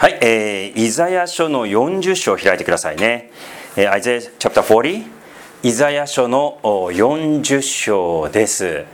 はい、イザヤ書の40章を開いてくださいね。Isaiah chapter 40、イザヤ書の40章です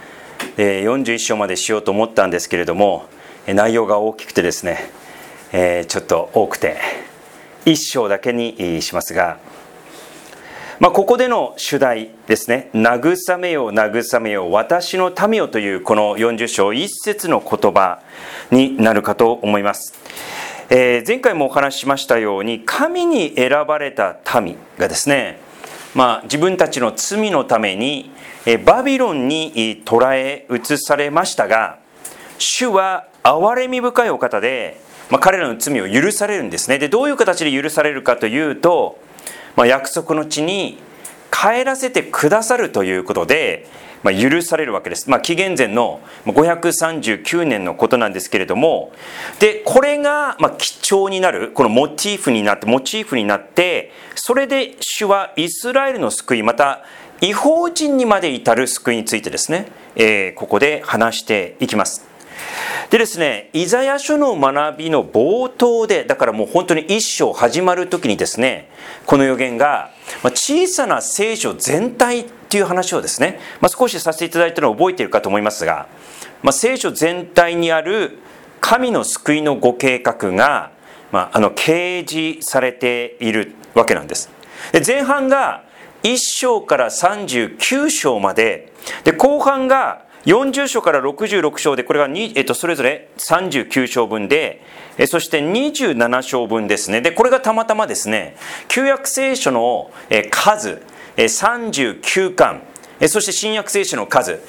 。41章までしようと思ったんですけれども、内容が大きくてですね、ちょっと多くて1章だけにしますが、ここでの主題ですね、慰めよ慰めよ私の民よというこの40章一節の言葉になるかと思います。前回もお話ししましたように、神に選ばれた民がですね、自分たちの罪のためにバビロンに捕らえ移されましたが、主は憐れみ深いお方で、彼らの罪を許されるんですね。で、どういう形で許されるかというと、約束の地に帰らせてくださるということで、許されるわけです。紀元前の539年のことなんですけれども、でこれが基調になる、このモチーフになって、それで主はイスラエルの救い、また異邦人にまで至る救いについてですね、ここで話していきます。でですね、イザヤ書の学びの冒頭で、だからもう本当に一章始まる時にですね、この予言が小さな聖書全体っていう話をですね、少しさせていただいたのを覚えているかと思いますが、聖書全体にある神の救いのご計画が、掲示されているわけなんです。で、前半が1章から39章まで、で後半が40章から66章で、これがそれぞれ39章分で、そして27章分ですね。でこれがたまたまですね、旧約聖書の数39巻、そして新約聖書の数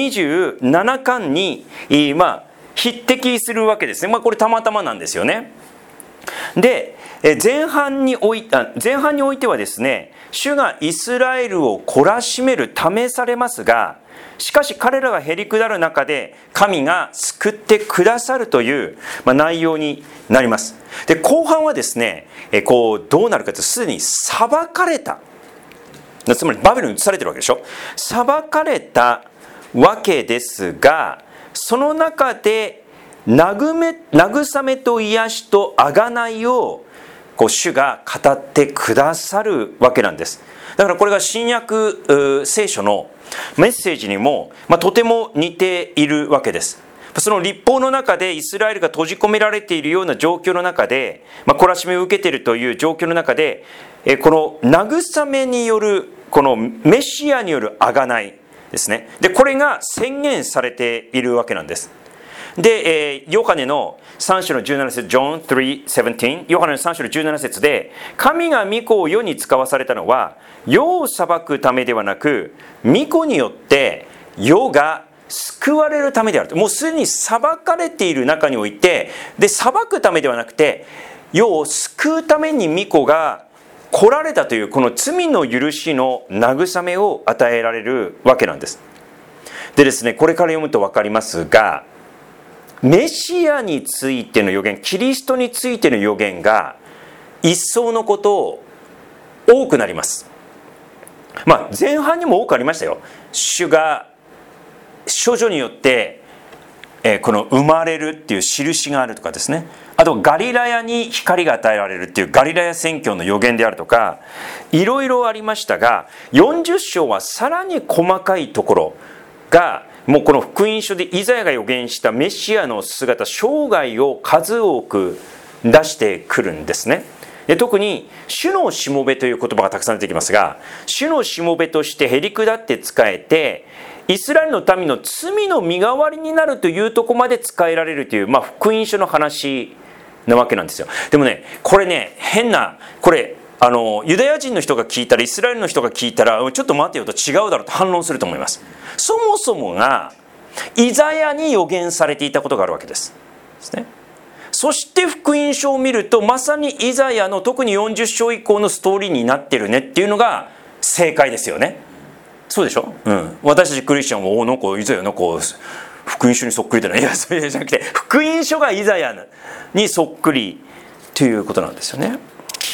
27巻に匹敵するわけですね。これたまたまなんですよね。で前半においてはですね、主がイスラエルを懲らしめる試されますが、しかし彼らがへりくだる中で神が救ってくださるという内容になります。で後半はですね、どうなるかというと、すでに裁かれた、つまりバビロンに移されてるわけでしょ。裁かれたわけですが、その中で慰めと癒しと贖いを主が語ってくださるわけなんです。だからこれが新約聖書のメッセージにも、とても似ているわけです。その律法の中でイスラエルが閉じ込められているような状況の中で、懲らしめを受けているという状況の中で、この慰めによる、このメシアによる贖いですね。でこれが宣言されているわけなんです。で、ヨハネの3章の17節、John 3:17、ヨハネの3章の17節で、神が御子を世に使わされたのは、世を裁くためではなく、御子によって世が救われるためであると。もうすでに裁かれている中において、で裁くためではなくて、世を救うために御子が来られたという、この罪の許しの慰めを与えられるわけなんです。でですね、これから読むと分かりますが、メシアについての予言、キリストについての予言が一層のこと多くなります。前半にも多くありましたよ。主が処女によってこの生まれるっていう印があるとかですね、あとガリラヤに光が与えられるっていうガリラヤ宣教の予言であるとか、いろいろありましたが、40章はさらに細かいところが、もうこの福音書でイザヤが予言したメシアの姿、生涯を数多く出してくるんですね。で特に主のしもべという言葉がたくさん出てきますが、主のしもべとしてへりくだって仕えて、イスラエルの民の罪の身代わりになるというところまで仕えられるという、福音書の話なわけなんですよ。でもね、これね、これユダヤ人の人が聞いたら、イスラエルの人が聞いたら、ちょっと待てよと、違うだろうと反論すると思います。そもそもがイザヤに予言されていたことがあるわけです。そして福音書を見ると、まさにイザヤの特に40章以降のストーリーになってるねっていうのが正解ですよね。そうでしょ、私たちクリスチャンはなんかイザヤの福音書にそっくりだな。いや、それじゃなくて、福音書がイザヤにそっくりということなんですよね。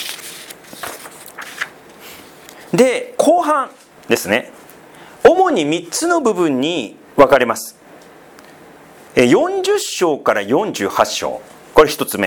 で後半ですね、主に3つの部分に分かれます。40章から48章、これ1つ目。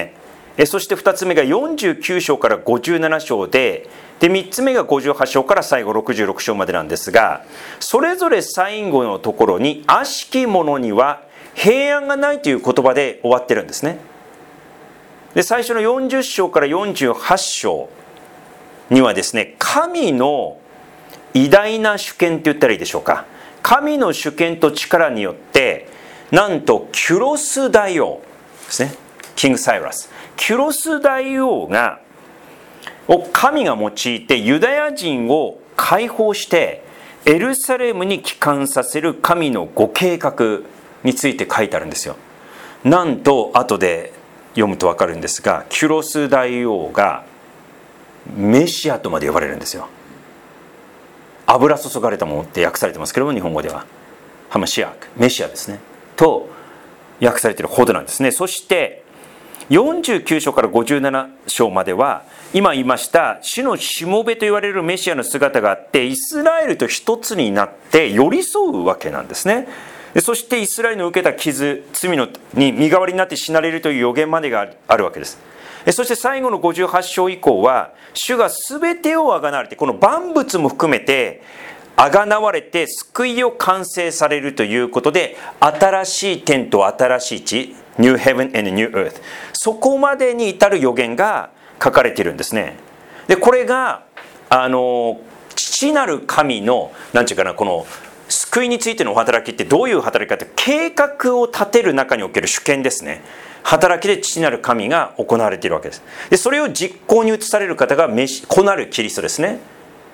そして2つ目が49章から57章で、3つ目が58章から最後66章までなんですが、それぞれ最後のところに悪しき者には平安がないという言葉で終わってるんですね。で、最初の40章から48章にはですね、神の偉大な主権って言ったらいいでしょうか。神の主権と力によって、なんとキュロス大王ですね、キングサイラス、キュロス大王を神が用いてユダヤ人を解放してエルサレムに帰還させる神のご計画について書いてあるんですよ。なんと後で読むと分かるんですが、キュロス大王がメシアとまで呼ばれるんですよ。油注がれたものって訳されてますけども、日本語ではハマシアク、メシアですねと訳されているほどなんですね。そして49章から57章までは今言いました主のしもべと言われるメシアの姿があって、イスラエルと一つになって寄り添うわけなんですね。そしてイスラエルの受けた傷、罪に身代わりになって死なれるという予言までがあるわけです。そして最後の58章以降は主が全てをあがなわれて、この万物も含めてあがなわれて救いを完成されるということで、新しい天と新しい地、New Heaven and New Earth、 そこまでに至る予言が書かれているんですね。でこれが父なる神の何て言うかな、この救いについてのお働きってどういう働きかって、計画を立てる中における主権ですね。働きで父なる神が行われているわけです。でそれを実行に移される方が子なるキリストですね。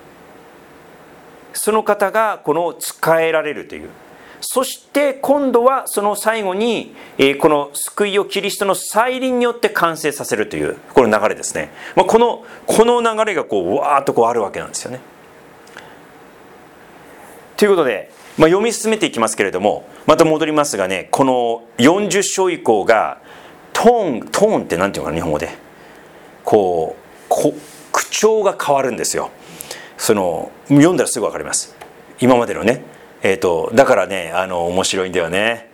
その方がこの仕えられるという。そして今度はその最後にこの救いをキリストの再臨によって完成させるというこの流れですね。この流れがこうわーっとこうあるわけなんですよね。ということで、読み進めていきますけれども、また戻りますがね、この40章以降がトーンって何ていうのかな、日本語でこう口調が変わるんですよ。読んだらすぐ分かります。今までのね、だからね面白いんだよね。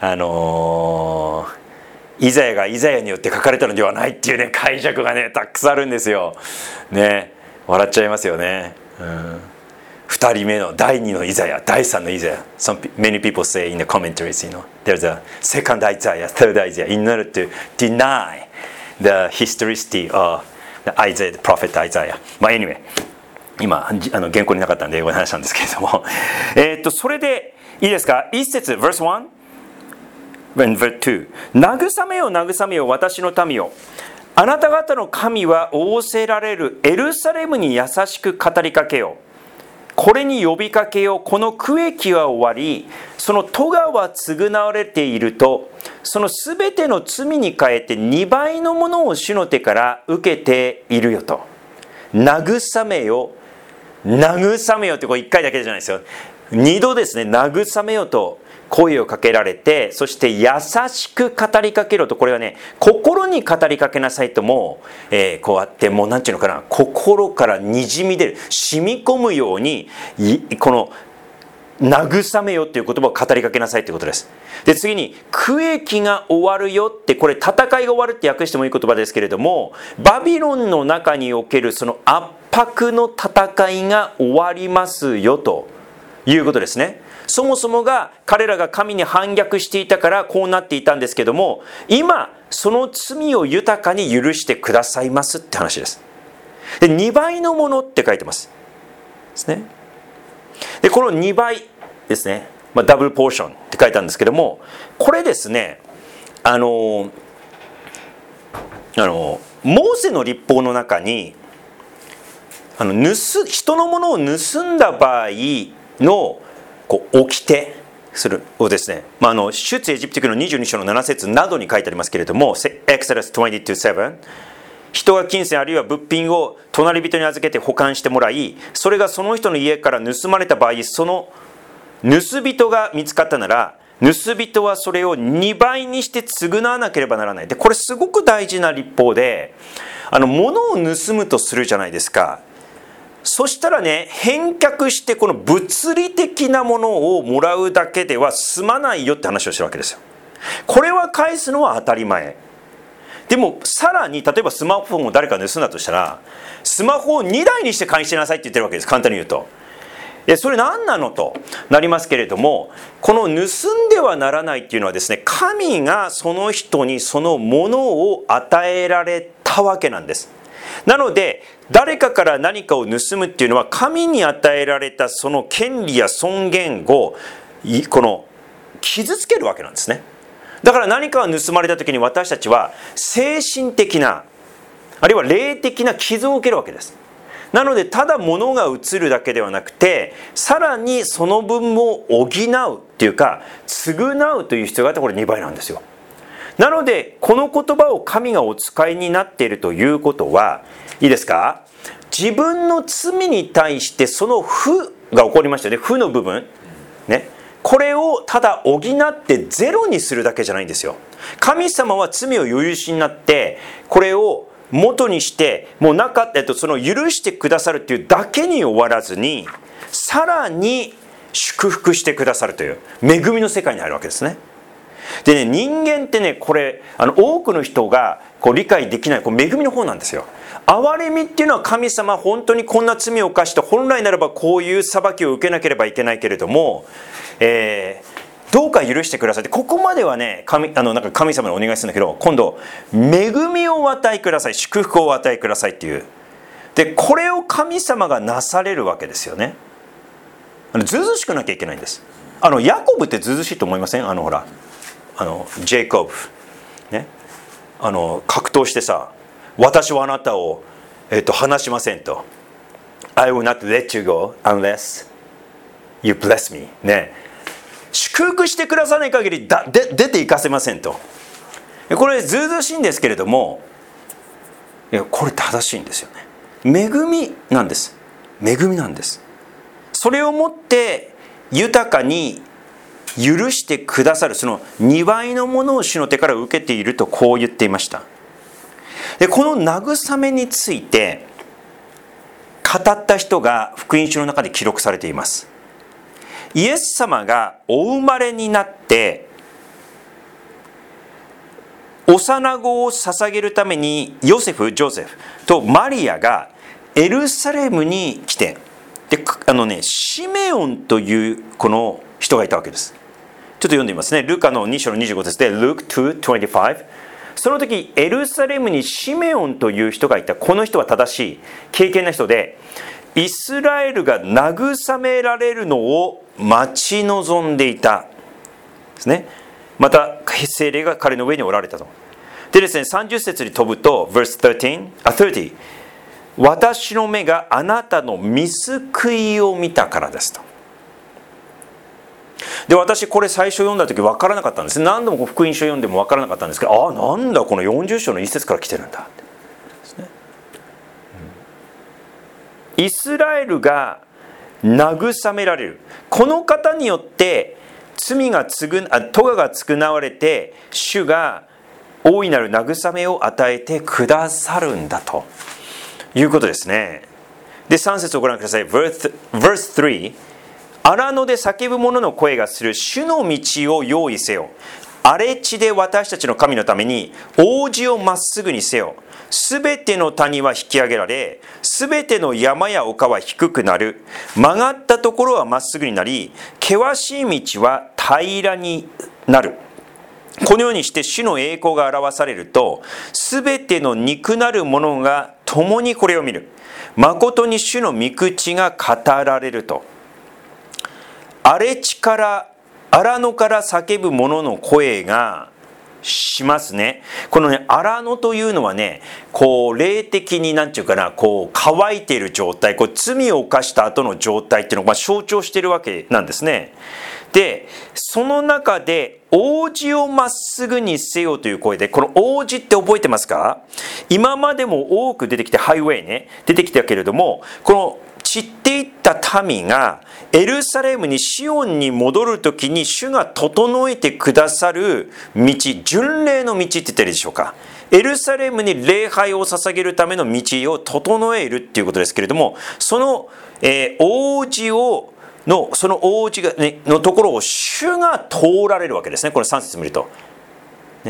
イザヤがイザヤによって書かれたのではないっていうね解釈がねたくさんあるんですよ。ね、笑っちゃいますよね。2人目の第2のイザヤ、第3のイザヤ。Many people say in the commentaries, there's a second Isaiah, third Isaiah, in order to deny the historicity of the Isaiah, the prophet Isaiah. Anyway, 今原稿になかったんで英語で話したんですけれどもそれでいいですか。1節 verse 1 verse 2、 慰めよ慰めよ私の民よ、あなた方の神は仰せられるエルサレムに優しく語りかけよう。これに呼びかけよう。この区域は終わり、その咎は償われていると、そのすべての罪に変えて2倍のものを主の手から受けているよと。慰めよ慰めよってこれ1回だけじゃないですよ。2度ですね。慰めよと声をかけられて、そして優しく語りかけろと、これはね心に語りかけなさいとも、こうやってもうなんていうのかな、心からにじみ出る、染み込むようにこの慰めよっていう言葉を語りかけなさいってことです。で次に区域が終わるよって、これ戦いが終わるって訳してもいい言葉ですけれども、バビロンの中におけるその圧迫の戦いが終わりますよということですね。そもそもが彼らが神に反逆していたからこうなっていたんですけども、今その罪を豊かに許してくださいますって話です。で2倍のものって書いてますですね。でこの2倍ですね、ダブルポーションって書いてあるんですけども、これですねモーセの律法の中に人のものを盗んだ場合の掟するをですね、出エジプト記の22章の7節などに書いてありますけれども、 Exodus 22:7、 人が金銭あるいは物品を隣人に預けて保管してもらい、それがその人の家から盗まれた場合、その盗人が見つかったなら盗人はそれを2倍にして償わなければならない。でこれすごく大事な律法で、物を盗むとするじゃないですか。そしたらね、返却してこの物理的なものをもらうだけでは済まないよって話をしてるわけですよ。これは返すのは当たり前。 でもさらに例えばスマホを誰か盗んだとしたら、スマホを2台にして返してなさいって言ってるわけです。簡単に言うと。それ何なのとなりますけれども、この盗んではならないっていうのはですね、神がその人にそのものを与えられたわけなんです。なので誰かから何かを盗むっていうのは、神に与えられたその権利や尊厳をこの傷つけるわけなんですね。だから何かが盗まれた時に、私たちは精神的な、あるいは霊的な傷を受けるわけです。なのでただ物が移るだけではなくて、さらにその分も補うっていうか、償うという必要があって、これ2倍なんですよ。なのでこの言葉を神がお使いになっているということは、いいですか、自分の罪に対してその負が起こりましたよね。負の部分ね、これをただ補ってゼロにするだけじゃないんですよ。神様は罪をお許しになって、これを元にしてもうなかった、その許してくださるっていうだけに終わらずに、さらに祝福してくださるという恵みの世界に入るわけですね。でね、人間ってね、これ多くの人が理解できない恵みの方なんですよ。憐れみっていうのは、神様本当にこんな罪を犯して、本来ならばこういう裁きを受けなければいけないけれども、どうか許してくださいって、ここまではね、なんか神様にお願いするんだけど、今度恵みをお与えください、祝福をお与えくださいっていう。でこれを神様がなされるわけですよね。ずうずうしくなきゃいけないんです。ヤコブってずうずうしいと思いません？ほらジェイコブね、格闘してさ、私はあなたを、離しませんと。 I will not let you go unless you bless me ね、祝福してくださない限り出て行かせませんと。これずうずうしいんですけれども、これ正しいんですよね。恵みなんです。恵みなんです。それをもって豊かに許してくださる、その2倍のものを主の手から受けていると、こう言っていました。でこの慰めについて語った人が福音書の中で記録されています。イエス様がお生まれになって、幼子を捧げるためにジョセフとマリアがエルサレムに来て、でシメオンというこの人がいたわけです。ちょっと読んでみますね。ルカの2章の25節で Luke 2:25。 その時エルサレムにシメオンという人がいた。この人は正しい敬虔な人で、イスラエルが慰められるのを待ち望んでいたですね。また聖霊が彼の上におられたと。でですね、30節に飛ぶと verse 30、私の目があなたの見救いを見たからですと。で私これ最初読んだ時分からなかったんです。何度も福音書読んでも分からなかったんですけど、なんだこの40章の一節から来てるんだってですね。イスラエルが慰められる、この方によって咎が償われて、主が大いなる慰めを与えてくださるんだということですね。で3節をご覧ください。 verse 3、荒野で叫ぶ者の声がする、主の道を用意せよ。荒れ地で私たちの神のために王子をまっすぐにせよ。すべての谷は引き上げられ、すべての山や丘は低くなる。曲がったところはまっすぐになり、険しい道は平らになる。このようにして主の栄光が表されると、すべての肉なる者が共にこれを見る。誠に主の御口が語られると。荒れ地から荒野から叫ぶ者の声がしますね。このね、荒野というのはね、霊的になんていうかな、乾いている状態、罪を犯した後の状態っていうのを象徴しているわけなんですね。でその中で王子をまっすぐにせよという声で、この王子って覚えてますか？今までも多く出てきて、ハイウェイね出てきたけれども、この散っていった民がエルサレムにシオンに戻るときに主が整えてくださる道、巡礼の道って言ったらいいでしょうか。エルサレムに礼拝を捧げるための道を整えるっていうことですけれども、その、王子その王子のところを主が通られるわけですね。これ3節見ると、ね、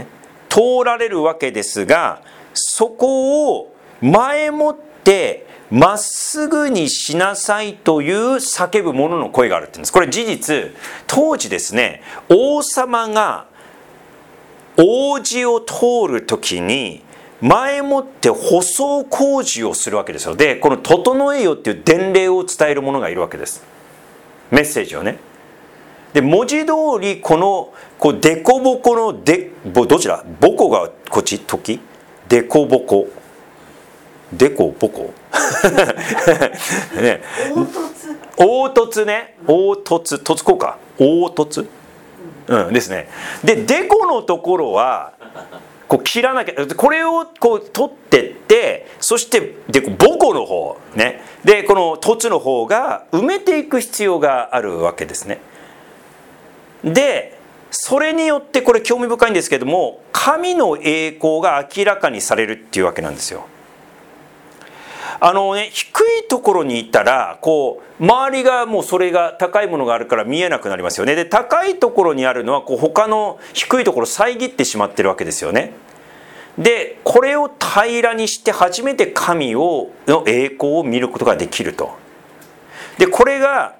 通られるわけですが、そこを前もってまっすぐにしなさいという叫ぶ者の声があるって言うんです。これ事実、当時ですね、王様が王子を通るときに前もって舗装工事をするわけですよ。で、この整えよっていう伝令を伝える者がいるわけです。メッセージをね。で、文字通りこのデコボコのどちら？ボコがこっち時？デコボコ。デコボコね、凹凸ね、凹凸、凸こうか、凹凸、うんですね。で、デコのところはこう切らなきゃ、これをこう取ってって、そしてでボコの方ね、でこの凸の方が埋めていく必要があるわけですね。で、それによってこれ興味深いんですけども、神の栄光が明らかにされるっていうわけなんですよ。低いところにいたらこう周りがもうそれが高いものがあるから見えなくなりますよね。で、高いところにあるのはこう他の低いところを遮ってしまってるわけですよね。で、これを平らにして初めて神の栄光を見ることができると。で、これが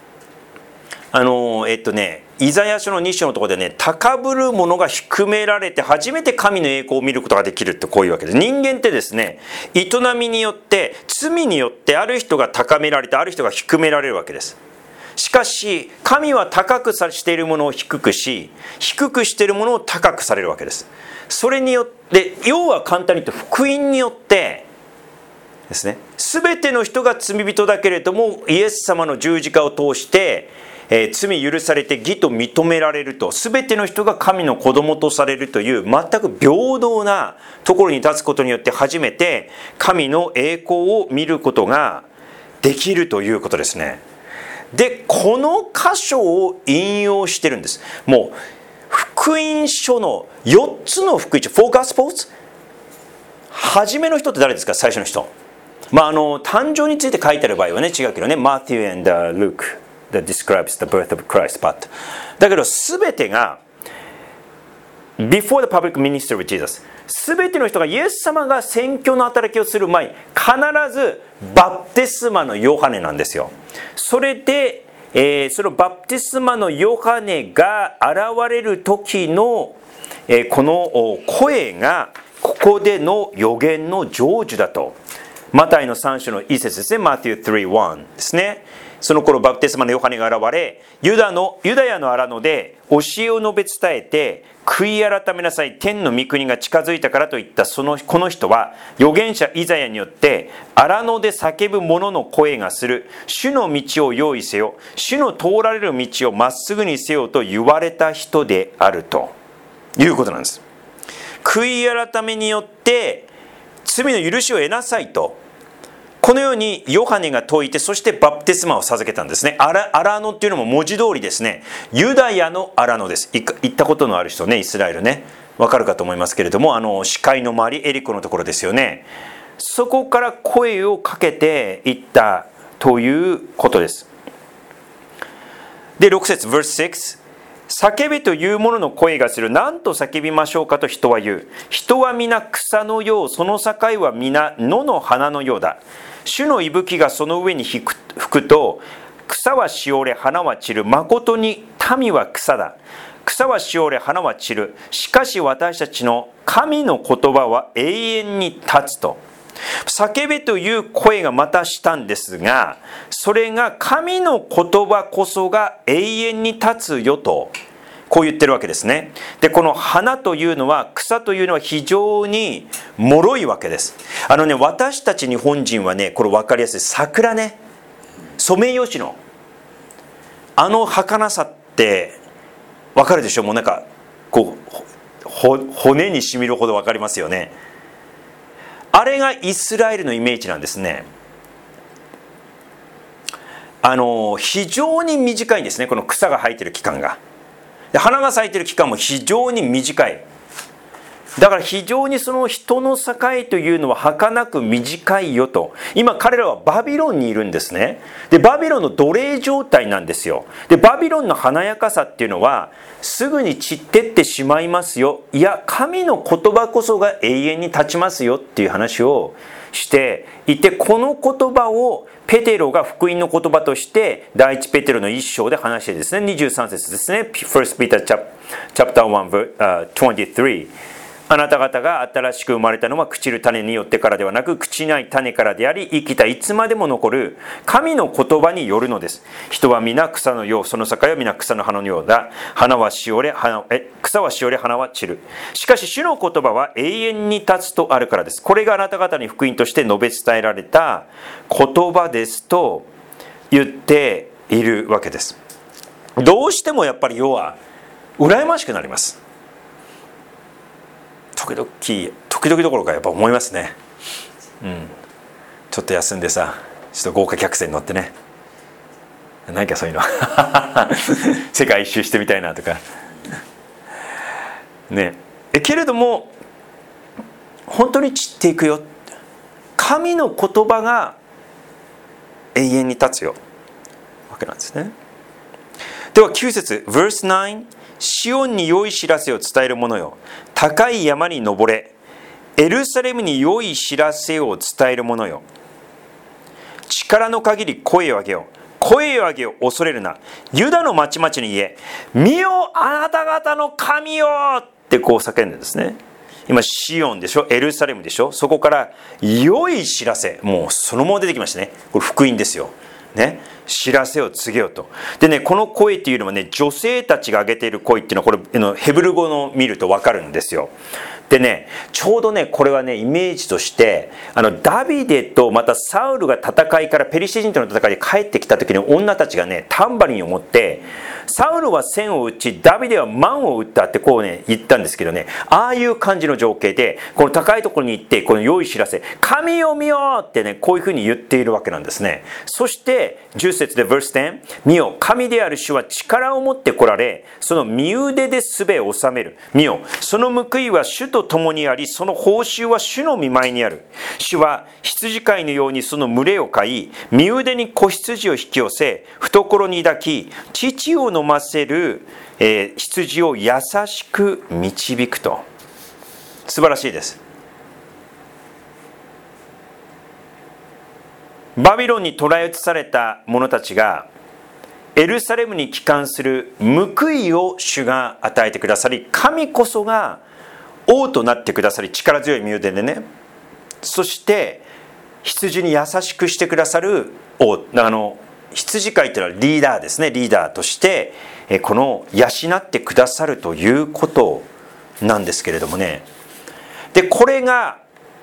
イザヤ書の2章のところでね、高ぶる者が低められて初めて神の栄光を見ることができるってこういうわけです。人間ってですね、営みによって罪によってある人が高められてある人が低められるわけです。しかし神は高くしているものを低くし、低くしているものを高くされるわけです。それによって要は簡単に言うと福音によってですね、全ての人が罪人だけれどもイエス様の十字架を通して罪許されて義と認められると、全ての人が神の子供とされるという全く平等なところに立つことによって初めて神の栄光を見ることができるということですね。で、この箇所を引用してるんです。もう福音書の4つの福音書、4 Gospels、初めの人って誰ですか？最初の人。誕生について書いてある場合はね違うけどね、Matthew and Luke that describes the birth of Christ, but だけど全てが before the public ministry of Jesus、 全ての人がイエス様が宣教の働きをする前に必ずバプテスマのヨハネなんですよ。それで、そのバプテスマのヨハネが現れる時の、この声がここでの予言の成就だと。マタイの3章の一節ですね、Matthew 3:1 ですね。その頃バプテスマのヨハネが現れ、ユダヤの荒野で教えを述べ伝えて、悔い改めなさい、天の御国が近づいたからといったこの人は預言者イザヤによって荒野で叫ぶ者の声がする、主の道を用意せよ、主の通られる道をまっすぐにせよと言われた人であるということなんです。悔い改めによって罪の許しを得なさいと、このようにヨハネが説いて、そしてバプテスマを授けたんですね。荒野っていうのも文字通りですね、ユダヤの荒野です。行ったことのある人ね、イスラエルね、わかるかと思いますけれども、視界の周り、エリコのところですよね。そこから声をかけていったということです。で、6節 verse 6、叫べというものの声がする。何と叫びましょうかと人は言う。人は皆草のよう、その境は皆野の花のようだ。主の息吹がその上に吹くと、草はしおれ、花は散る。まことに民は草だ。草はしおれ、花は散る。しかし私たちの神の言葉は永遠に立つと。叫べという声がまたしたんですが、それが神の言葉こそが永遠に立つよと、こう言ってるわけですね。で、この花というのは、草というのは非常に脆いわけです。私たち日本人はね、これ分かりやすい。桜ね、ソメイヨシノ、儚さって分かるでしょ。もうなんかこう骨にしみるほど分かりますよね。あれがイスラエルのイメージなんですね。非常に短いんですね、この草が生えてる期間が。で、花が咲いてる期間も非常に短い。 だから非常にその人の境というのは儚く短いよと。今彼らはバビロンにいるんですね。で、バビロンの奴隷状態なんですよ。で、バビロンの華やかさっていうのはすぐに散ってってしまいますよ。いや、神の言葉こそが永遠に立ちますよっていう話をしていて、この言葉をペテロが福音の言葉として第一ペテロの一章で話してですね、23節ですね。1 Peter chapter 1 23。あなた方が新しく生まれたのは朽ちる種によってからではなく、朽ちない種からであり、生きたいつまでも残る神の言葉によるのです。人は皆草のよう、その境は皆草の葉のようだ。花はしおれ、草はしおれ、花は散る。しかし主の言葉は永遠に立つとあるからです。これがあなた方に福音として述べ伝えられた言葉ですと言っているわけです。どうしてもやっぱり世は羨ましくなります。時々どころかやっぱ思いますね。ちょっと休んでさ、ちょっと豪華客船乗ってね、何かそういうの世界一周してみたいなとかね。けれども本当に散っていくよ。神の言葉が永遠に立つよわけなんですね。では9節 verse 9、シオンに良い知らせを伝える者よ、高い山に登れ、エルサレムに良い知らせを伝える者よ、力の限り声を上げよ、声を上げよ、恐れるな。ユダの町々に言え、見よあなた方の神よってこう叫んでるんですね。今シオンでしょ、エルサレムでしょ、そこから良い知らせ、もうそのまま出てきましたね。これ福音ですよね。知らせを告げようと。でね、この声っていうのはね、女性たちが上げている声っていうのは、これヘブル語の見ると分かるんですよ。でね、ちょうどね、これはね、イメージとしてダビデとまたサウルが戦いからペリシテ人との戦いで帰ってきた時に、女たちがねタンバリンを持って、サウルは千を打ちダビデは万を打ったってこうね言ったんですけどね、ああいう感じの情景で、この高いところに行って、この良い知らせ、神を見よってね、こういうふうに言っているわけなんですね。そして10節で verse 10、見よ神である主は力を持って来られ、その身腕で術を治める。見よその報いは主と共にあり、その報酬は主の御前にある。主は羊飼いのようにその群れを飼い、身腕に子羊を引き寄せ、懐に抱き、乳を飲ませる、羊を優しく導くと。素晴らしいです。バビロンに捕らえ移された者たちがエルサレムに帰還する報いを主が与えてくださり、神こそが王となってくださり、力強い身腕でね、そして羊に優しくしてくださる王、羊飼いというのはリーダーですね。リーダーとしてこの養ってくださるということなんですけれどもね。でこれが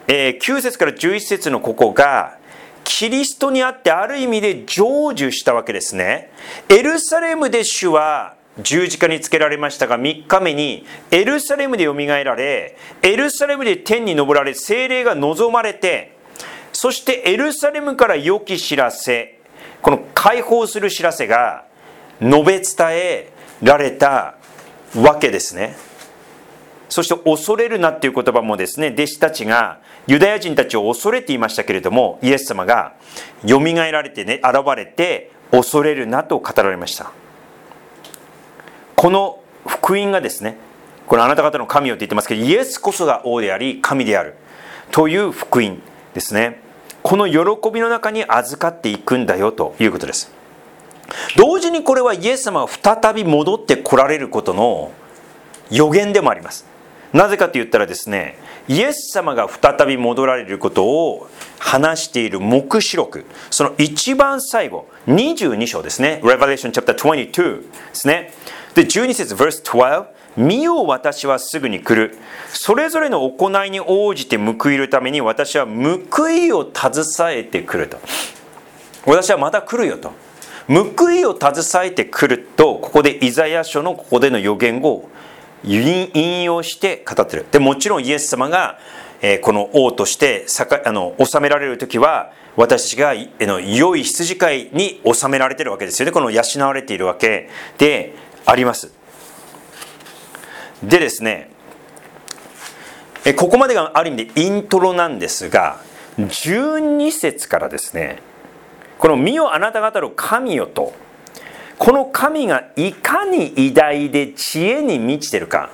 9節から11節のここがキリストにあってある意味で成就したわけですね。エルサレムで主は十字架につけられましたが、3日目にエルサレムでよみがえられ、エルサレムで天に昇られ、聖霊が望まれて、そしてエルサレムから良き知らせ、この解放する知らせが述べ伝えられたわけですね。そして恐れるなっていう言葉もですね、弟子たちがユダヤ人たちを恐れていましたけれども、イエス様がよみがえられてね、現れて恐れるなと語られました。この福音がですね、このあなた方の神よって言ってますけど、イエスこそが王であり神であるという福音ですね。この喜びの中に預かっていくんだよということです。同時にこれはイエス様が再び戻って来られることの予言でもあります。なぜかと言ったらですね、イエス様が再び戻られることを話している黙示録、その一番最後22章ですね。 Revelation chapter 22ですね。で12節 verse 12、見よ私はすぐに来る。それぞれの行いに応じて報いるために私は報いを携えてくると。私はまた来るよと。報いを携えてくると、ここでイザヤ書のここでの予言を引用して語っている。でもちろんイエス様がこの王として治められる時は、私たちが良い羊飼いに治められているわけですよね。この養われているわけであります。でですね、 ここまでがある意味でイントロなんですが、12節からですね、この見よあなた方の神よと、この神がいかに偉大で知恵に満ちてるか、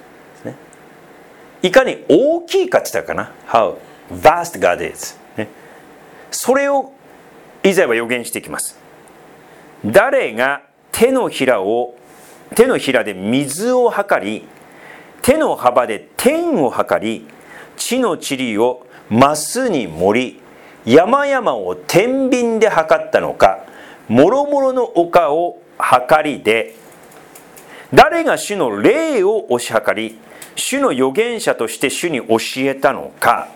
いかに大きいかって言ったかな、 How vast God is、それをイザヤは予言していきます。誰が手のひらで水を測り、手の幅で天を測り、地の塵をマスに盛り、山々を天秤で測ったのか、もろもろの丘を測りで、誰が主の霊を推し量り、主の預言者として主に教えたのか。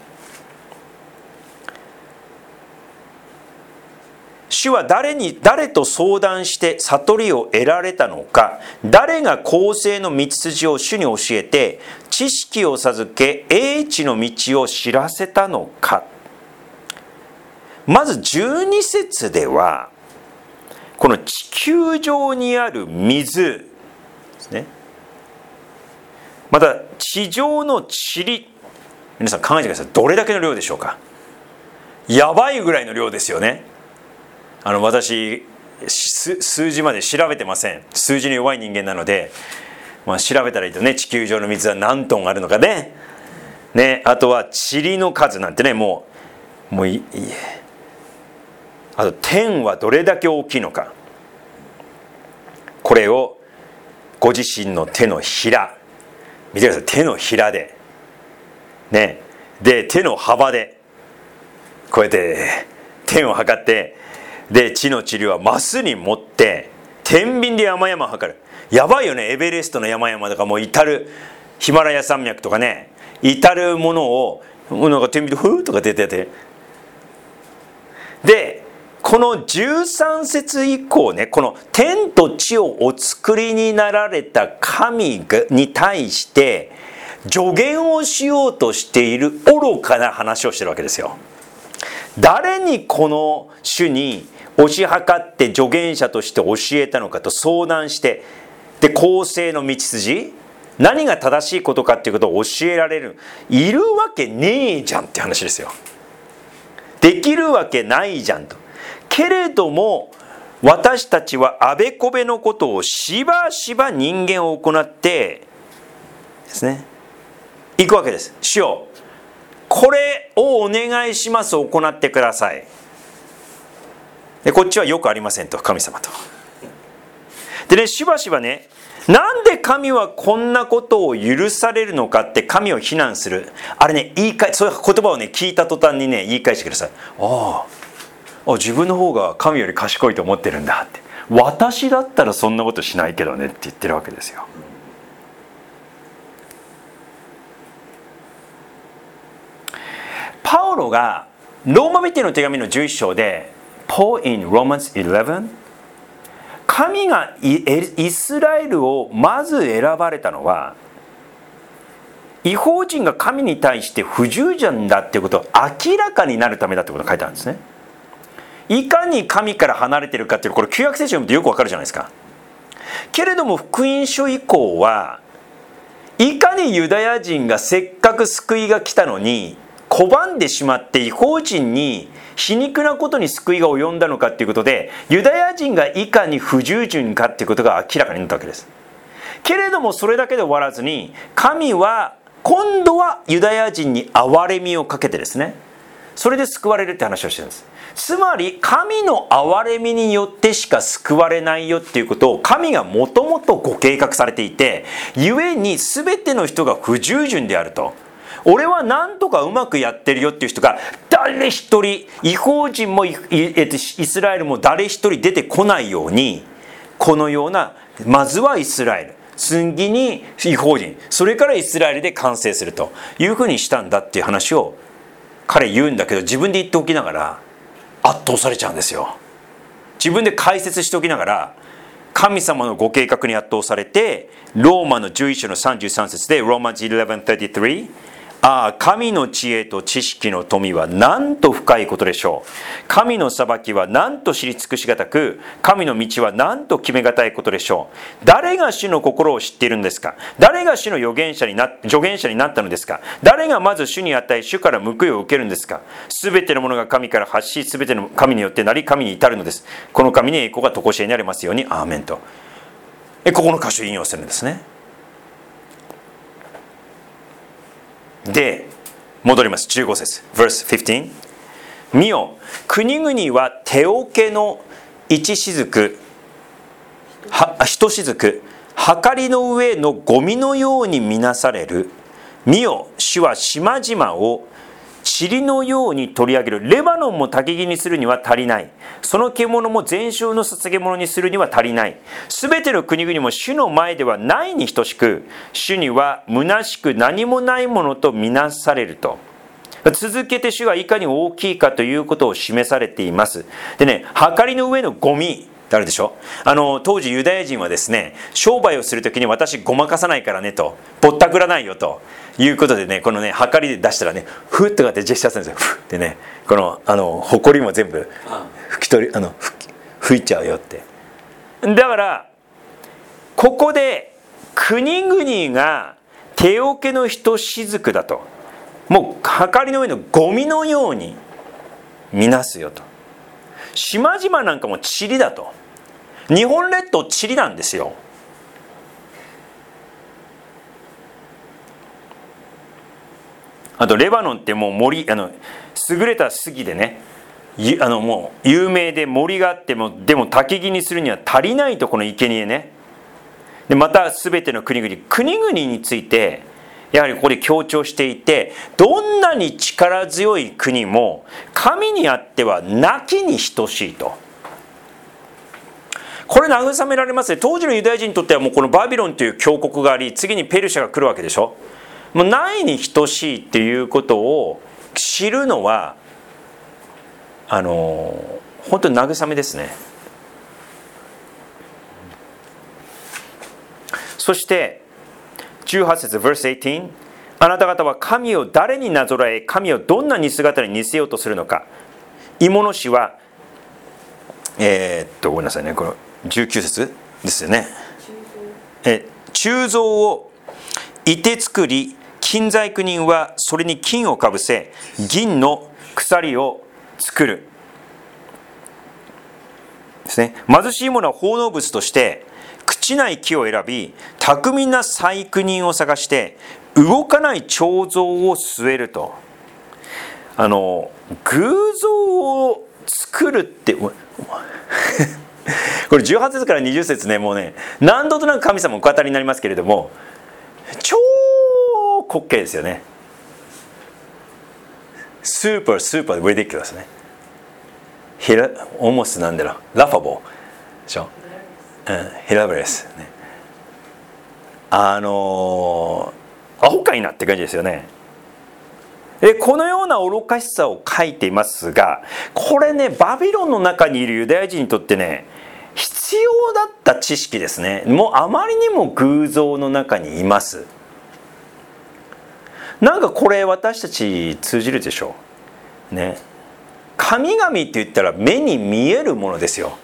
主は誰と相談して悟りを得られたのか、誰が公正の道筋を主に教えて、知識を授け英知の道を知らせたのか。まず12節では、この地球上にある水ですね、また地上の塵、皆さん考えてください。どれだけの量でしょうか。やばいぐらいの量ですよね。私数字まで調べてません。数字に弱い人間なので、調べたらいいとね、地球上の水は何トンあるのかね、あとは塵の数なんてね、もうあと天はどれだけ大きいのか、これをご自身の手のひら、見てください。手のひらでで手の幅でこうやって天を測って、で地の塵はマスに持って天秤で山々を測る。やばいよね。エベレストの山々とか、もう至るヒマラヤ山脈とかね、至るものをなんか天秤でフーとか出てて、でこの13節以降ね、この天と地をお作りになられた神に対して助言をしようとしている愚かな話をしてるわけですよ。誰にこの主に推し量って助言者として教えたのかと相談して、で公正の道筋、何が正しいことかっていうことを教えられる、いるわけねえじゃんって話ですよ。できるわけないじゃんと。けれども私たちはあべこべのことをしばしば人間を行ってですね、行くわけです。主よ、これをお願いします、行ってください。でこっちはよくありませんと、神様と。でね、しばしばね、なんで神はこんなことを許されるのかって神を非難する。あれね、そういう言葉をね聞いた途端にね言い返してください。自分の方が神より賢いと思ってるんだって。私だったらそんなことしないけどねって言ってるわけですよ。パウロがローマ人への手紙の11章で Paul in Romans 11、 神がイスラエルをまず選ばれたのは、異邦人が神に対して不従順だっていうことを明らかになるためだってことが書いてあるんですね。いかに神から離れてるかっていう、これ旧約聖書を読むとよくわかるじゃないですか。けれども福音書以降はいかにユダヤ人がせっかく救いが来たのに拒んでしまって異邦人に皮肉なことに救いが及んだのかっていうことで、ユダヤ人がいかに不従順かっていうことが明らかになったわけです。けれどもそれだけで終わらずに、神は今度はユダヤ人に憐れみをかけてですね、それで救われるって話をしてるんです。つまり神の憐れみによってしか救われないよっていうことを神がもともとご計画されていて、故に全ての人が不従順であると。俺は何とかうまくやってるよっていう人が誰一人、異邦人もイスラエルも誰一人出てこないように、このような、まずはイスラエル、次に異邦人、それからイスラエルで完成するというふうにしたんだっていう話を彼言うんだけど、自分で言っておきながら圧倒されちゃうんですよ。自分で解説しておきながら神様のご計画に圧倒されて、ローマの11章の33節で Romans 11:33 神の知恵と知識の富はなんと深いことでしょう。神の裁きはなんと知り尽くしがたく、神の道はなんと決めがたいことでしょう。誰が主の心を知っているんですか。誰が主の助言者になったのですか。誰がまず主に与え主から報いを受けるんですか。すべてのものが神から発し、すべての神によってなり、神に至るのです。この神に栄光が常しえになりますように。アーメンと。ここの箇所を引用するんですね。で、戻ります。15節 verse 15。見よ、国々は手桶の一雫、はかりの上のゴミのように見なされる。見よ、主は島々を塵のように取り上げる。レバノンも焚き木にするには足りない。その獣も全焼の捧げ物にするには足りない。すべての国々も主の前ではないに等しく、主には虚しく何もないものとみなされると。続けて主がいかに大きいかということを示されています。でね、はかりの上のゴミってあるでしょ。当時ユダヤ人はですね、商売をするときに私ごまかさないからねと、ぼったくらないよということでね、このね、はかりで出したらね、ふっとかってジェスチャーするんですよ。ふってね、このほこりも全部拭いちゃうよって。だからここで国々が手桶のひとしずくだと、もうはかりの上のゴミのように見なすよと。島々なんかも塵だと。日本列島塵なんですよ。あとレバノンってもう森、優れた杉でね、もう有名で森があっても、でも焚き木にするには足りないと、この生贄ね。でまた全ての国々についてやはりここで強調していて、どんなに力強い国も神にあっては亡きに等しいと。これ慰められますね。当時のユダヤ人にとってはもうこのバビロンという強国があり、次にペルシャが来るわけでしょ。もうないに等しいっていうことを知るのは本当に慰めですね。そして18節 verse 18、あなた方は神を誰になぞらえ、神をどんな似姿に似せようとするのか。芋の氏はごめんなさいね、この19節ですよね。鋳造をいて作り、金細工人はそれに金をかぶせ、銀の鎖を作るですね。貧しい者は奉納物として朽ちない木を選び、巧みな細工人を探して動かない彫像を据えると。偶像を作るってこれ18節から20節ね、もうね、何度となく神様お語りになりますけれども、超滑稽ですよね。スーパーウェディキュラスね。オモスなんだろう、ラファボーでしょ、ヒラブレスね。アホかいなって感じですよね。このような愚かしさを書いていますが、これね、バビロンの中にいるユダヤ人にとってね、必要だった知識ですね。もうあまりにも偶像の中にいます。なんかこれ私たち通じるでしょうね。神々って言ったら目に見えるものですよ。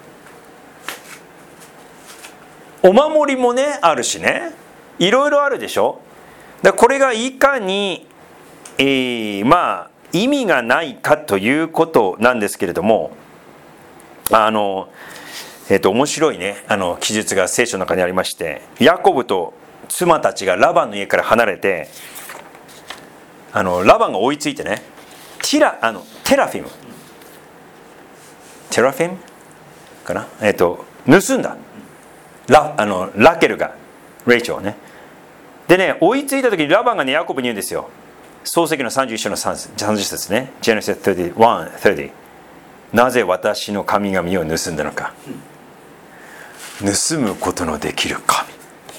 お守りもねあるしね、いろいろあるでしょ。だからこれがいかに、まあ意味がないかということなんですけれども、面白いね記述が聖書の中にありまして、ヤコブと妻たちがラバンの家から離れて、ラバンが追いついてね、テラフィムかな、盗んだラケルがレイチョをね。でね、追いついた時にラバンがねヤコブに言うんですよ。創世記の31章の30節ね、Genesis 31:30、なぜ私の神々を盗んだのか。盗むことのできる神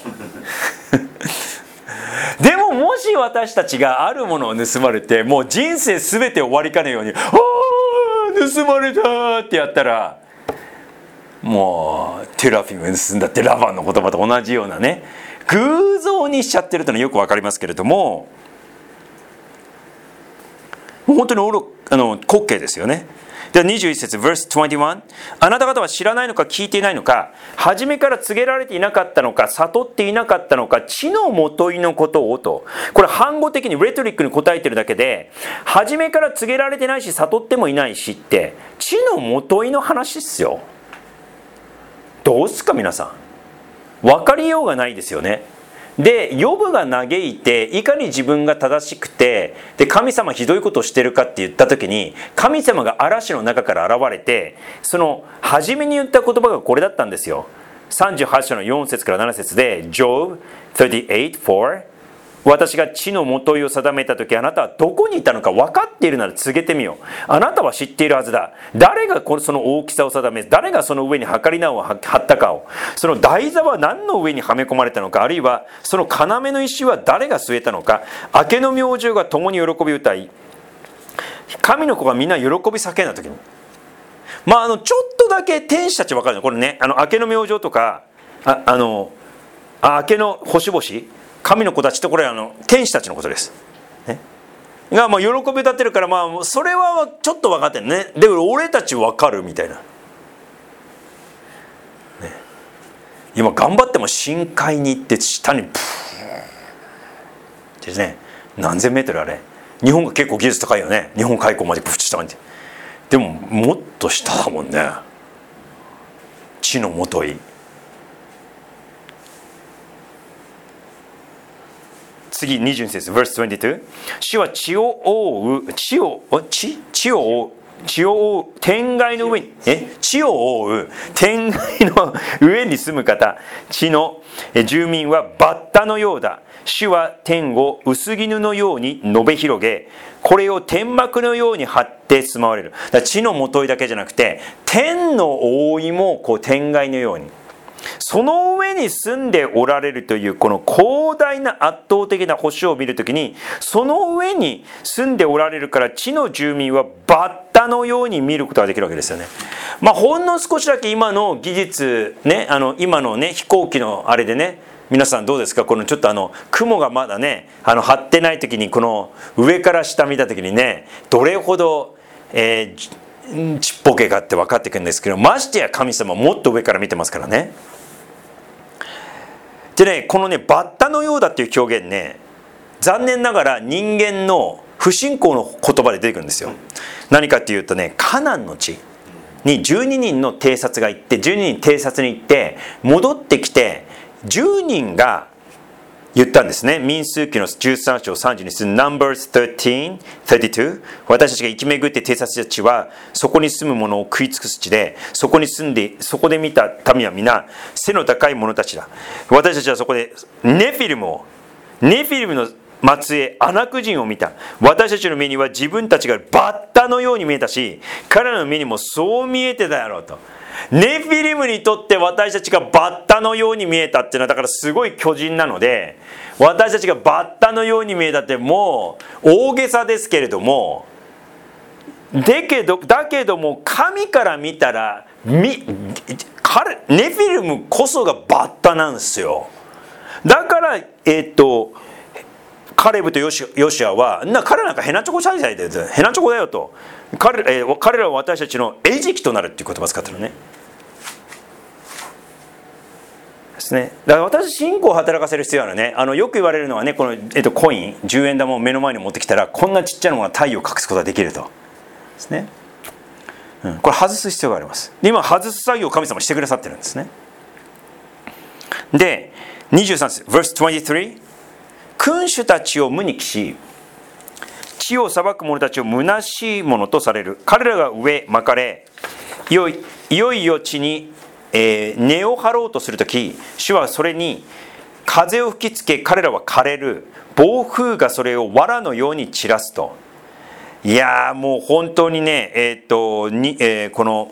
でももし私たちがあるものを盗まれて、もう人生すべて終わりかねように、盗まれたってやったら、もうテラフィム盗んだってラバンの言葉と同じようなね、偶像にしちゃってるというのはよくわかりますけれども、 本当に滑稽ですよね。では21節 verse 21、 あなた方は知らないのか聞いていないのか、初めから告げられていなかったのか、悟っていなかったのか、地のもといのことをと。これ反語的にレトリックに答えてるだけで、初めから告げられてないし悟ってもいないしって、地のもといの話っすよ。どうすか皆さん、分かりようがないですよね。でヨブが嘆いて、いかに自分が正しくて、で神様ひどいことをしてるかって言った時に、神様が嵐の中から現れて、その初めに言った言葉がこれだったんですよ。38章の4節から7節で Job 38:4、 私が地のもといを定めた時、あなたはどこにいたのか分かっているなら告げてみよう。あなたは知っているはずだ。誰がその大きさを定め、誰がその上に測り名を張ったかを、その台座は何の上にはめ込まれたのか、あるいはその要の石は誰が据えたのか。明けの明星が共に喜び歌い、神の子がみんな喜び叫んだ時に、ちょっとだけ天使たち分かるのこれね。明けの明星とか明けの星々、神の子たちと、これ天使たちのことです、ね、が喜び歌ってるから、それはちょっと分かってるね。でも俺たち分かるみたいな、ね、今頑張っても深海に行って下にプーってね、何千メートルあれ、日本が結構技術高いよね。日本海溝までプーッと下まで。でももっと下だもんね、地のもとい。次22節 verse 22、 主は地を覆う天外の上に、地を覆う天外の上に住む方、地の住民はバッタのようだ。主は天を薄絹のように述べ広げ、これを天幕のように張って住まわれる。だから地のもといだけじゃなくて、天の覆いも天外のように、その上に住んでおられるというこの広大な圧倒的な星を見るときに、その上に住んでおられるから地の住民はバッタのように見ることができるわけですよね。ほんの少しだけ今の技術ね、今のね飛行機のあれでね、皆さんどうですか、このちょっと雲がまだね張ってない時に、この上から下見た時にね、どれほどちっぽけかって分かってくるんですけど、ましてや神様もっと上から見てますからね。でね、このねバッタのようだっていう表現ね、残念ながら人間の不信仰の言葉で出てくるんですよ。何かっていうとね、カナンの地に12人の偵察が行って、12人偵察に行って戻ってきて、10人が言ったんですね。民数記の13章32節 Numbers 13:32、 私たちが生き巡って偵察した地はそこに住む者を食い尽くす地で、そこに住んでそこで見た民は皆背の高い者たちだ。私たちはそこでネフィルムの末裔アナク人を見た。私たちの目には自分たちがバッタのように見えたし、彼らの目にもそう見えてたやろうと。ネフィリムにとって私たちがバッタのように見えたっていうのは、だからすごい巨人なので、私たちがバッタのように見えたってもう大げさですけれども、だけども神から見たらネフィリムこそがバッタなんですよ。だからカレブとヨシアは彼なんかヘナチョコチャリサイでヘナチョコだよと、彼らは私たちの餌食となるっていう言葉を使ってるね。ですね。だから私信仰を働かせる必要あるね。よく言われるのはね、この、コイン10円玉を目の前に持ってきたらこんなちっちゃなものが太陽を隠すことができるとですね。これ外す必要があります。で今外す作業を神様してくださってるんですね。で23節 verse 23、君主たちを無に帰し、地を裁く者たちを虚しいものとされる。彼らが植えまかれ、いよいよ地に、根を張ろうとするとき、主はそれに風を吹きつけ、彼らは枯れる。暴風がそれを藁のように散らすと。いやもう本当にね、この、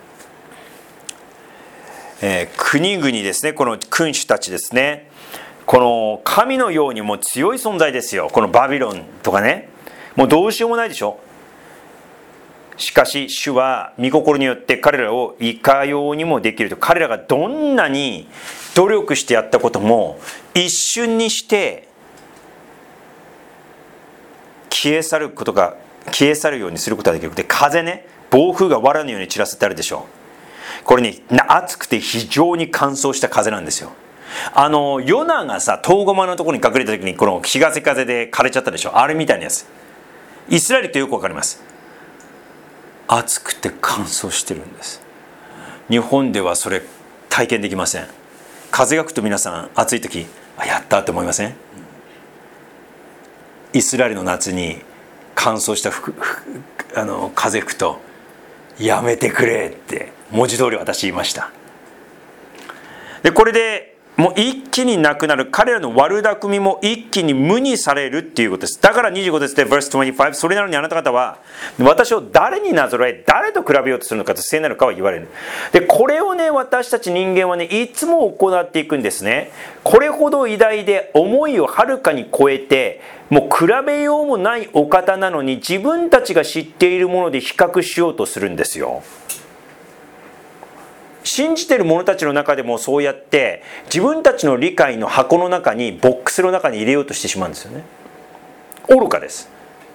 国々ですね、この君主たちですね、この神のようにも強い存在ですよ。このバビロンとかね、もうどうしようもないでしょ。しかし主は御心によって彼らをいかようにもできると。彼らがどんなに努力してやったことも一瞬にして消え去ることが消え去るようにすることができる。で、風ね、暴風が藁のように散らせてあるでしょう。これね、暑くて非常に乾燥した風なんですよ。ヨナがさ、遠駒のところに隠れた時にこの東風で枯れちゃったでしょ。あれみたいなやつ。イスラエルってよくわかります。暑くて乾燥してるんです。日本ではそれ体験できません。風が吹くと皆さん暑い時、やったって思いません？イスラエルの夏に乾燥した風吹くと、やめてくれって文字通り私言いました。でこれでもう一気になくなる、彼らの悪巧みも一気に無にされるっていうことです。だから25節で verse 25、それなのにあなた方は私を誰になぞらえ、誰と比べようとするのかと聖なるかは言われる。でこれをね、私たち人間はね、いつも行っていくんですね。これほど偉大で思いをはるかに超えて、もう比べようもないお方なのに、自分たちが知っているもので比較しようとするんですよ。信じている者たちの中でもそうやって自分たちの理解の箱の中に、ボックスの中に入れようとしてしまうんですよね。愚かです。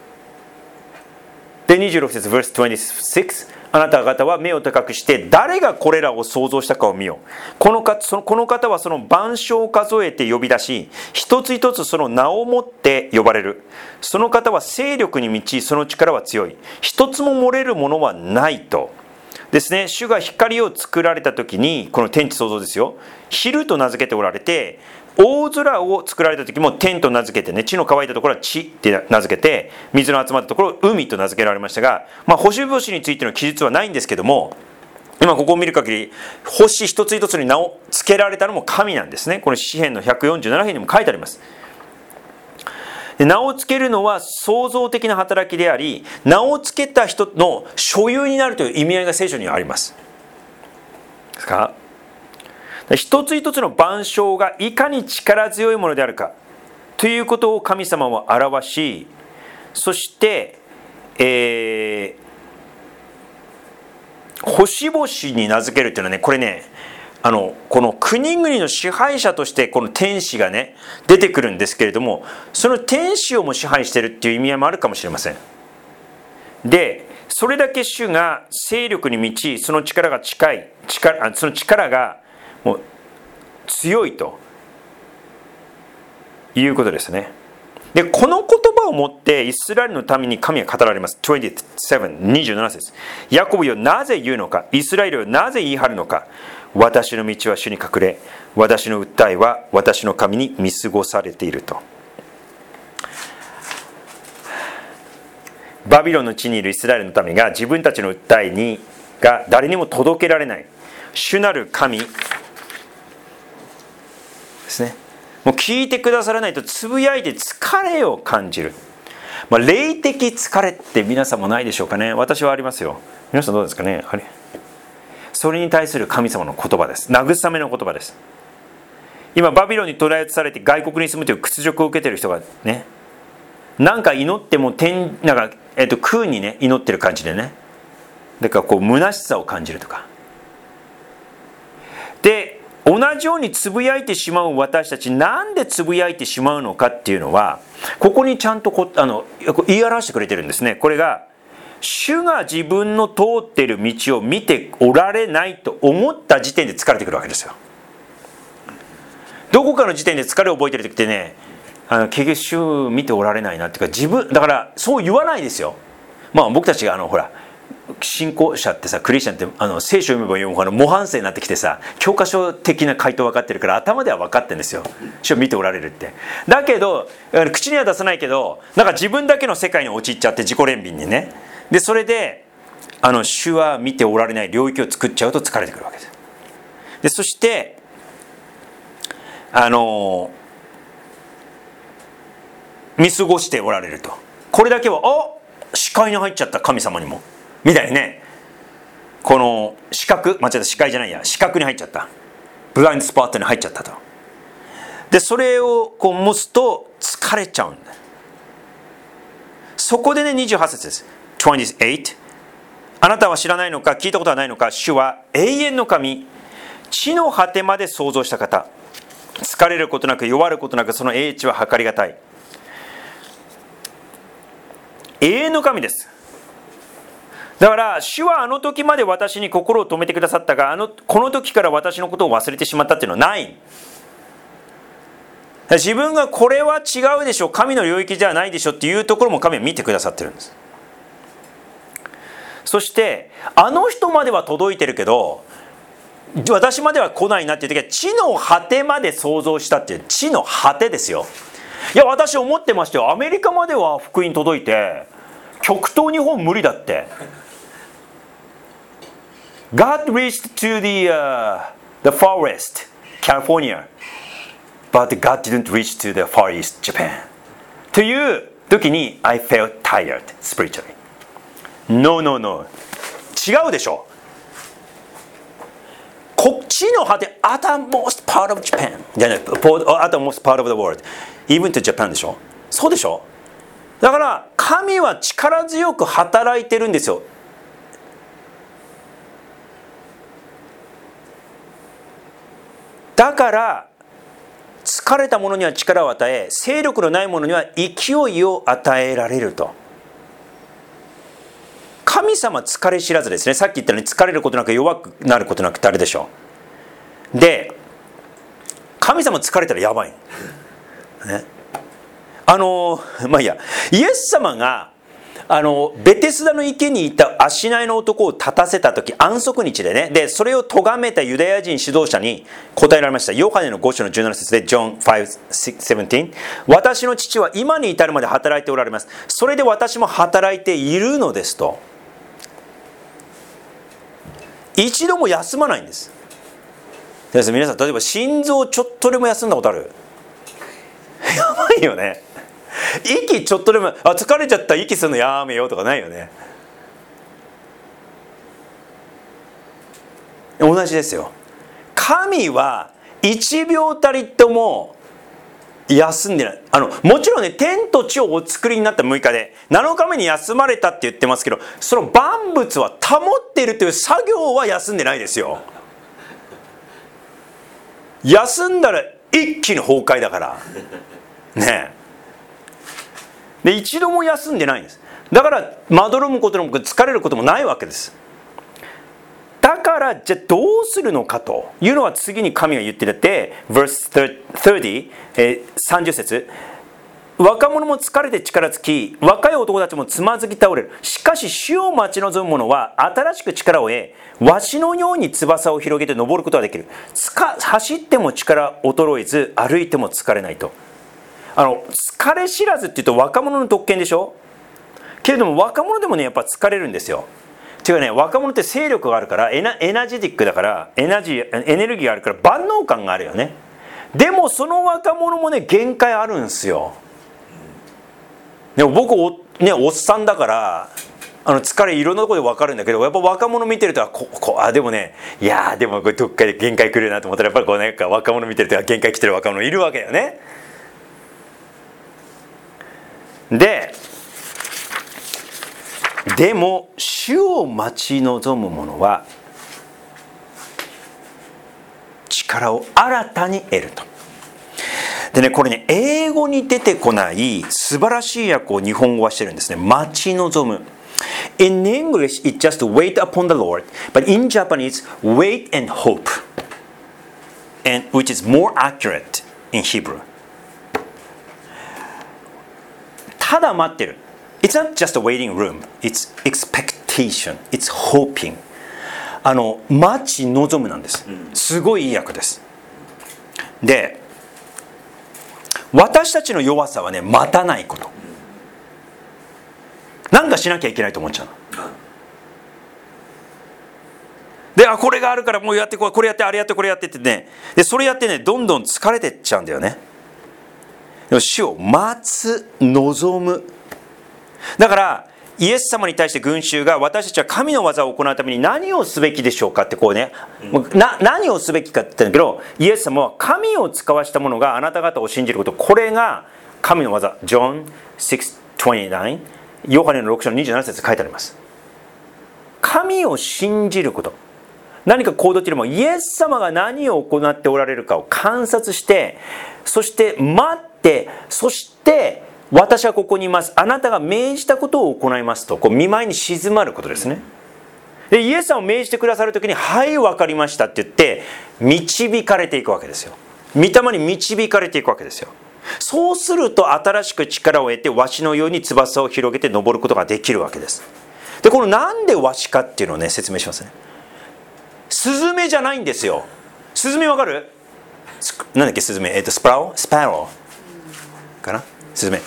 で26節 verse 26、あなた方は目を高くして誰がこれらを創造したかを見よう。この方はその万象を数えて呼び出し、一つ一つその名をもって呼ばれる。その方は勢力に満ち、その力は強い。一つも漏れるものはないとですね。主が光を作られた時に、この天地創造ですよ、昼と名付けておられて、大空を作られた時も天と名付けてね、地の乾いたところは地って名付けて、水の集まったところを海と名付けられましたが、星々についての記述はないんですけども、今ここを見る限り星一つ一つに名を付けられたのも神なんですね。この詩編の147編にも書いてあります。名を付けるのは創造的な働きであり、名を付けた人の所有になるという意味合いが聖書にはあります。ですか？一つ一つの万象がいかに力強いものであるかということを神様は表し、そして、星々に名付けるというのはね、これね、この国々の支配者としてこの天使がね出てくるんですけれども、その天使をも支配しているっていう意味合いもあるかもしれません。でそれだけ主が勢力に満ち、その力がその力がもう強いということですね。でこの言葉をもってイスラエルのために神は語られます。27節、ヤコブよなぜ言うのか、イスラエルよなぜ言い張るのか、私の道は主に隠れ、私の訴えは私の神に見過ごされていると。バビロンの地にいるイスラエルの民が自分たちの訴えが誰にも届けられない、主なる神ですね。もう聞いてくださらないとつぶやいて疲れを感じる。霊的疲れって皆さんもないでしょうかね。私はありますよ。皆さんどうですかね。それに対する神様の言葉です。慰めの言葉です。今バビロンに捕らえされて外国に住むという屈辱を受けている人がね、なんか祈っても空にね祈ってる感じでね、だからこう虚しさを感じるとかで、同じようにつぶやいてしまう私たち、なんでつぶやいてしまうのかっていうのは、ここにちゃんと言い表してくれてるんですね。これが主が自分の通っている道を見ておられないと思った時点で疲れてくるわけですよ。どこかの時点で疲れを覚えてる時ってね、結局主見ておられないなっていうか、だからそう言わないですよ。僕たちが信仰者ってさ、クリスチャンって聖書を読めば読むほど模範生になってきてさ、教科書的な回答分かってるから頭では分かってるんですよ。主を見ておられるって。だけど口には出さないけど、なんか自分だけの世界に陥っちゃって、自己憐憫にね。でそれで主は見ておられない領域を作っちゃうと疲れてくるわけです。でそして見過ごしておられると。これだけは視界に入っちゃった、神様にもみたいにね、この視覚、視界じゃないや、視覚に入っちゃった、ブラインドスポットに入っちゃったと。でそれをこう持つと疲れちゃうんだ。そこでね、28節です。28、あなたは知らないのか、聞いたことはないのか、主は永遠の神、地の果てまで創造した方、疲れることなく弱ることなく、その英知は計りがたい。 永遠の神です。だから主はあの時まで私に心を止めてくださったが、この時から私のことを忘れてしまったっていうのはない。自分がこれは違うでしょ、神の領域じゃないでしょっていうところも神は見てくださってるんです。そしてあの人までは届いてるけど私までは来ないなっていう時は地の果てまで想像したっていう、地の果てですよ。いや私思ってましたよ、アメリカまでは福音届いて極東日本無理だって。God reached to the far west, California, but God didn't reach to the far east, Japan. という時に I felt tired spiritually. No, no, no. 違うでしょ。こっちの果て uttermost part of Japan じゃない uttermost part of the world, even to Japan でしょ。そうでしょ。だから神は力強く働いてるんですよ。だから疲れた者には力を与え、勢力のない者には勢いを与えられると。神様疲れ知らずですね。さっき言ったように疲れることなく弱くなることなくってあれでしょう。で、神様疲れたらやばい、ね、まあいいや、イエス様がベテスダの池にいた足内の男を立たせた時、安息日でね、でそれを咎めたユダヤ人指導者に答えられました。ヨハネの5章の17節で John 5:17、 私の父は今に至るまで働いておられます、それで私も働いているのですと。一度も休まないんです。皆さん、例えば心臓ちょっとでも休んだことある？やばいよね。息ちょっとでも疲れちゃった、息するのやめようとかないよね。同じですよ。神は1秒たりとも休んでない。もちろんね、天と地をお作りになった6日で7日目に休まれたって言ってますけど、その万物は保っているという作業は休んでないですよ。休んだら一気に崩壊だからねえ。で一度も休んでないんです。だからまどろむことも疲れることもないわけです。だからじゃあどうするのかというのは次に神が言っていて、verse 30、30節、若者も疲れて力尽き、若い男たちもつまずき倒れる。しかし主を待ち望む者は新しく力を得、わしのように翼を広げて登ることができる。走っても力衰えず、歩いても疲れないと。疲れ知らずって言うと若者の特権でしょ。けれども若者でもね、やっぱ疲れるんですよ。違うね、若者って勢力があるからエナジェティックだから、エネルギーがあるから万能感があるよね。でもその若者もね、限界あるんですよ。でも僕おっさんだから疲れいろんなところで分かるんだけど、やっぱ若者見てるとでもね、いやでもこれどっかで限界来るなと思ったら、やっぱりなんか若者見てると限界来てる若者いるわけだよね。でも主を待ち望む者は力を新たに得ると。でね、これね、英語に出てこない素晴らしい訳を日本語はしてるんですね。待ち望む。In English, it's just wait upon the Lord, but in Japanese, wait and hope, and which is more accurate in Hebrew. ただ待ってる。It's not just a waiting room. It's expectation. It's hoping. 待ち望むなんです。すごいいい訳です。で、私たちの弱さはね、待たないこと。なんかしなきゃいけないと思っちゃうの。で、これがあるからもうやってこれやってあれやってこれやってってね。で、それやってね、どんどん疲れてっちゃうんだよね。でも主を待つ、望む。だからイエス様に対して群衆が、私たちは神の技を行うために何をすべきでしょうかってこうね、何をすべきかって言ったんだけど、イエス様は神を使わした者があなた方を信じること、これが神の技。John 6:29、ヨハネの6章の27節書いてあります。神を信じること。何か行動というよりもイエス様が何を行っておられるかを観察して、そして待って、そして私はここにいます。あなたが命じたことを行いますと、こう見舞いに静まることですね。で、イエス様を命じてくださるときに、はい、わかりましたって言って、導かれていくわけですよ。御霊に導かれていくわけですよ。そうすると新しく力を得て、ワシのように翼を広げて登ることができるわけです。で、このなんでワシかっていうのをね、説明しますね。スズメじゃないんですよ。スズメわかる？なんだっけ、スズメ。スパローかな？スズメ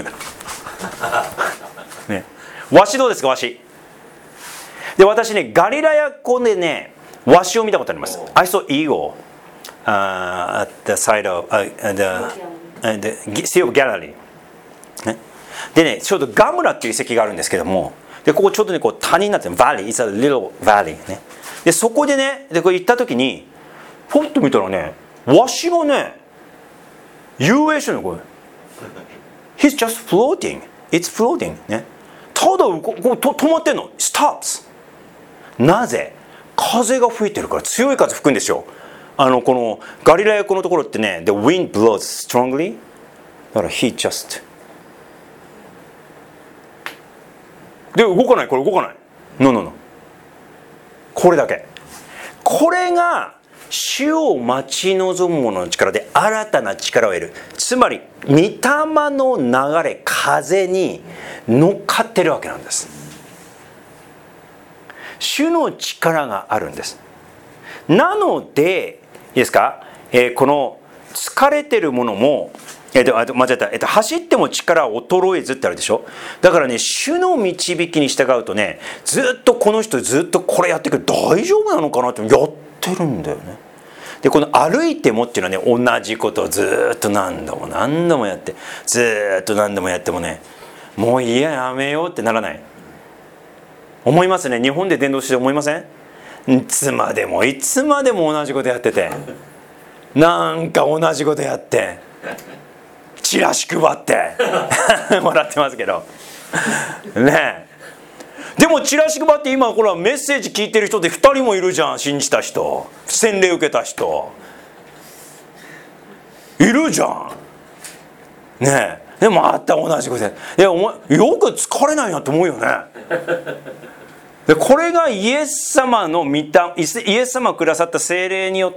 ね。ワシどうですか、ワシ。で、私ね、ガリラヤ湖でね、ワシを見たことあります。I saw eagle at the side of the Sea of Galilee、ね。でね、ちょうどガムラっていう遺跡があるんですけども、でここちょうどね、こう谷になってる、Valley、It's a little valley ね。で、そこでね、でこれ行った時に、ふっと見たらね、ワシがね、遊泳してるの、これ。He's just floating. It's floating. ね。ただ止まってんの。Stops. なぜ？風が吹いてるから、強い風吹くんですよ。このガリラヤ湖のところってね、The wind blows strongly. だから he just で、動かない、これ動かない。No。これだけ。これが主を待ち望む者の力で新たな力を得る。つまり御霊の流れ、風に乗っかってるわけなんです。主の力があるんです。なのでいいですか、この疲れてるものも、間違えた、走っても力衰えずってあるでしょ。だからね、主の導きに従うとね、ずっとこの人ずっとこれやってくる、大丈夫なのかなってやってるんだよね。で、この歩いてもっていうのはね、同じことをずっと何度もやって、ずっと何度もやってもね、もういや、やめようってならない。思いますね。日本で伝道して思いません？いつまでも同じことやってて、なんか同じことやってチラシ配ってもらってますけどねえ。でもチラシ配って今これはメッセージ聞いてる人で2人もいるじゃん。信じた人、洗礼受けた人いるじゃんねえ。でもまた同じことやって、いや、お前よく疲れないなって思うよね。で、これがイエス様のイエス様をくださった聖霊によって、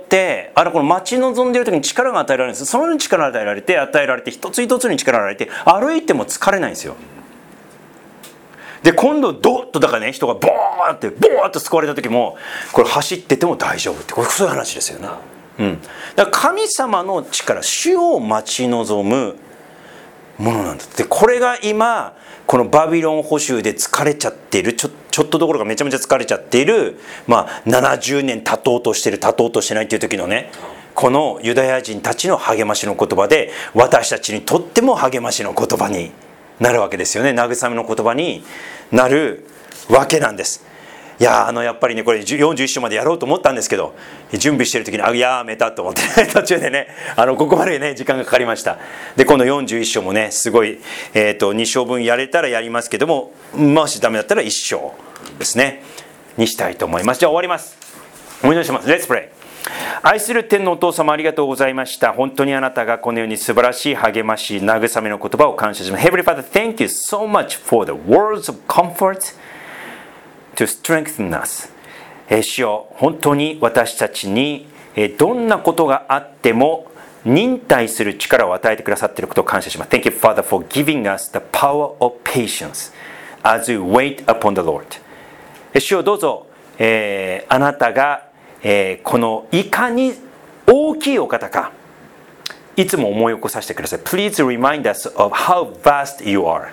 この待ち望んでいる時に力が与えられるんです。その力が与えられて、一つ一つに力が与えられて、歩いても疲れないんですよ。で、今度ドッとだからね、人がボーッと救われた時も、これ走ってても大丈夫って、これそういう話ですよね。だから神様の力、主を待ち望むものなんだ。で、これが今このバビロン捕囚で疲れちゃっている、ちょっとどころかめちゃめちゃ疲れちゃっている、70年経とうとしてる、経とうとしてないっていう時のね、このユダヤ人たちの励ましの言葉で、私たちにとっても励ましの言葉になるわけですよね。慰めの言葉になるわけなんです。いや、やっぱりね、これ41章までやろうと思ったんですけど、準備してる時にやめたと思って、途中でね、ここまでね時間がかかりました。で、今度41章もね、すごい、2章分やれたらやりますけども、もしダメだったら1章ですねにしたいと思います。じゃあ終わります。お祈りします。 Let's pray。 愛する天のお父様、ありがとうございました。本当にあなたがこのように素晴らしい励まし、慰めの言葉を感謝します。 Heavenly Father, thank you so much for the words of comfort to strengthen us。 主よ、本当に私たちにどんなことがあっても忍耐する力を与えてくださっていることを感謝します。 Thank you, Father, for giving us the power of patience as we wait upon the Lord。 主よ、どうぞ、あなたが、このいかに大きいお方か、いつも思い起こさせてください。 Please remind us of how vast you are。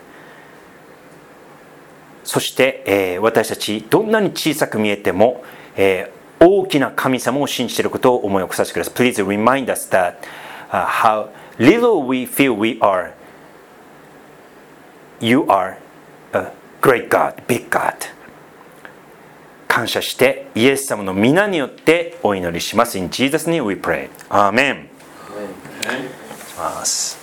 そして、私たちどんなに小さく見えても、大きな神様を信じていることを思い起こさせてください。 Please remind us that、how little we feel we are, you are a great God, big God。 感謝してイエス様の皆によってお祈りします。 In Jesus' name we pray. Amen。